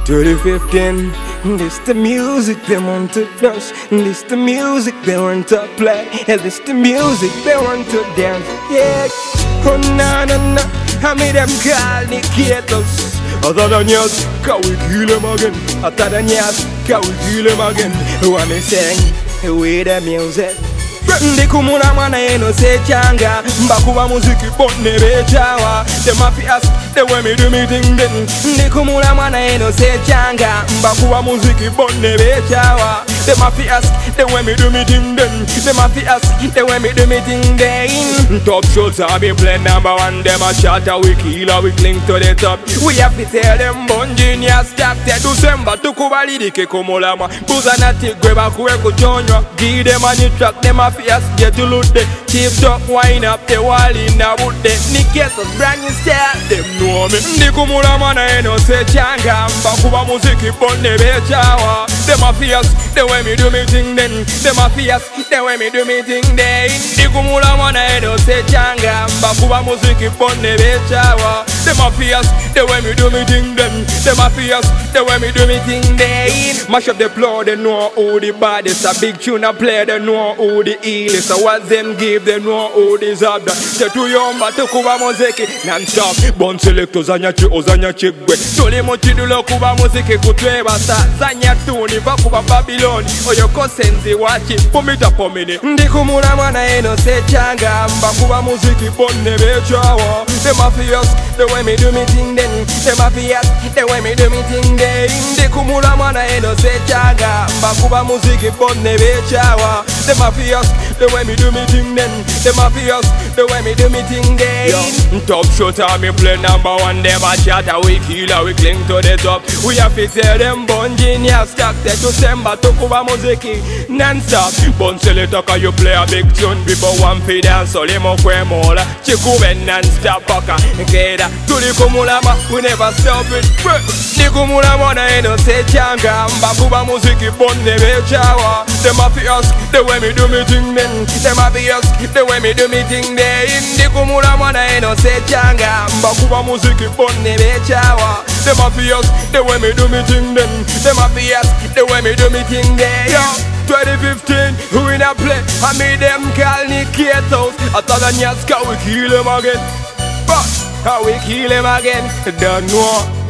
2015, this the music they want to dance. This the music they want to play. And this the music they want to dance. Yeah, oh na na na, I made them call Nikitos. Other than yes, can we kill him again? Other than yes, can we kill him again? Who am I saying? With the music. Ndikumula mwana eno se changa mbakuba muziki bonne bechawa. The mafias, the way me do me ding ding. Ndikumula mwana eno se changa mbakuba muziki bonne bechawa. The mafias, the way me do me ding ding. The mafias, the way me do me ding ding. Top shots I be play number one. Them a shatter, we kill we cling to the top. We have to tell them bon genius stack. Te December tukubali dike komolama. Buzana tigweba kuwe kuchonywa. Give them a new track, them a yes, get to loot the cheap top, wine up the wall in the wood. Nikitos brand new style, them know me. Ndikumula mana eno se changa mbakuba muziki bonne bechawa. Them a fierce, the way me do me thing then. Them a fierce, the way me do me thing then. Ndikumula mana eno se changa mbakuba muziki bonne bechawa. Them a fierce, the way me do me thing then. Them a fierce, the way me do me thing then. Mash up the floor, they know who the baddest. A big tune I play, they know who the so what them give, them know who deserve that. Te tu yomba te kuba muziki non-stop. Bon selecto zanya chi ozanya chigwe. Tuli mochidulo kuba muziki kutweba sa. Zanya tuni bakuba Babylon. Oyo kosenzi wachi pomita pomini. Ndikumula mwana eno se changa mbakuba muziki bonne bechawa. The mafias, the way me do me thing then. The mafias, the way me do me thing then. Ndikumula mwana eno se changa mbakuba muziki bonne bechawa. The mafias, the way me do me thing then. The mafias, the way me do me thing then. Yo, top shot me play number one. Them a shatter, we kill we cling to the top. We have to tell them bon genius stack. Te December tukuba muziki non-stop. Bon selector cause you play a big tune. Before one feed and so limo kwe mola. Chikube non-stop paka Keda tuli kumulama, we never stop it. Nikumula mwana eno se changa mbakuba muziki bonne bechawa. The mafias, the way me do me thing then. The mafias, the way me do me thing then. Ndikumula mwana eno se changa mbakuba muziki bonne bechawa. The mafias, the way me do me thing then. The mafias, the way me do me thing then. Yo, 2015, who in a play? I made them call Nikitos. I thought that yes, can we kill him again? But how we kill him again? Don't know.